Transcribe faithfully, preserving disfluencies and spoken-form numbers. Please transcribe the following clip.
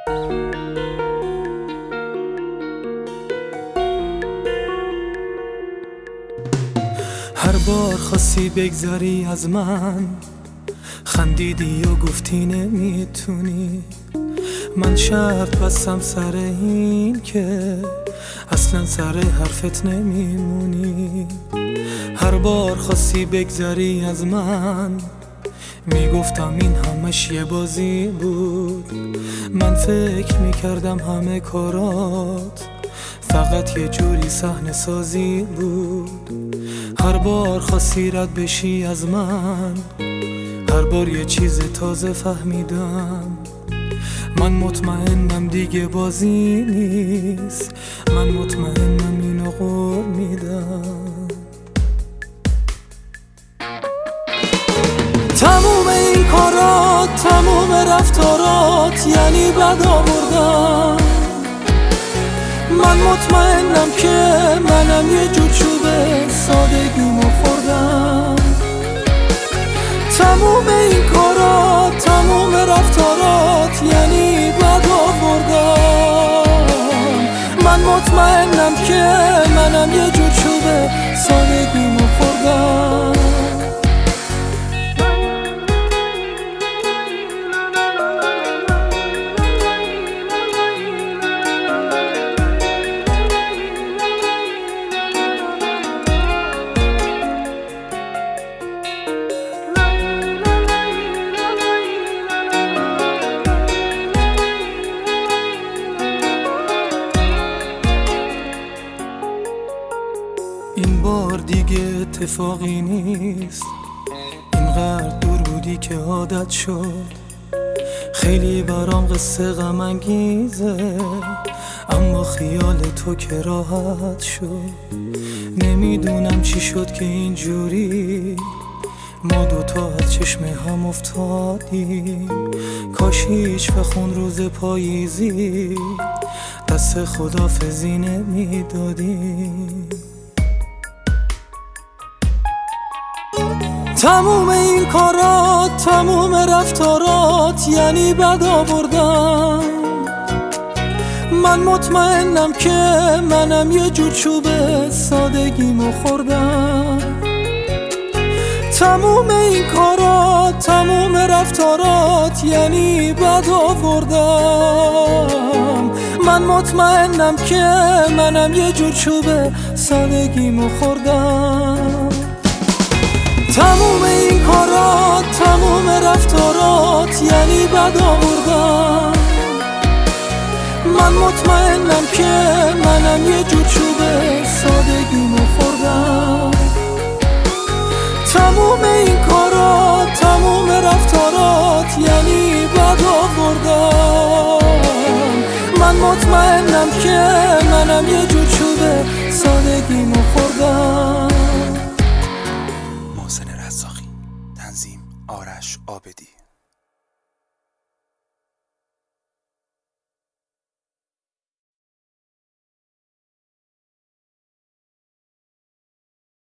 هر بار خواستی بگذری از من، خندیدی و گفتی نمیتونی. من شرط بستم سر این که اصلا سر حرفت نمیمونی. هر بار خواستی بگذری از من، میگفتم این همش یه بازی بود. من فکر میکردم همه کارات فقط یه جوری صحنه سازی بود. هر بار خواستی رد بشی از من، هر بار یه چیز تازه فهمیدم. من مطمئنم دیگه بازی نیست، من مطمئنم اینو قول میدم. تموم این کارات، تموم رفتارات یعنی بد آوردن. من مطمئنم که منم یه جور چوبه سادگیمو خوردم. تموم این کارات، تموم رفتارات یعنی بد آوردن. من مطمئنم که منم یه جور چوبه سادگیمو خوردم. این بار دیگه اتفاقی نیست، اینقدر دور بودی که عادت شد. خیلی برام قصه غم انگیزه، اما خیال تو که راحت شد. نمیدونم چی شد که اینجوری ما دوتا از چشم هم افتادیم. کاش هیچ بخون روز پاییزی دست خدافزی نمیدادیم. تموم این کارات، تموم رفتارات یعنی بد آوردن. من مطمئنم که منم یه جور چوبه سادگیمو خوردم. تموم این کارات، تموم رفتارات یعنی بد آوردم. من مطمئنم که منم یه جور چوبه سادگیمو خوردم. تموم این کارات، تموم رفتارات یعنی بد آوردن. من مطمئنم که منم یه جور چوبه سادگیمو خوردم. تموم این کارات، تموم رفتارات یعنی بد آوردن. من مطمئنم که منم یه جور چوبه سادگیمو خوردم. تنظیم آرش عابدی.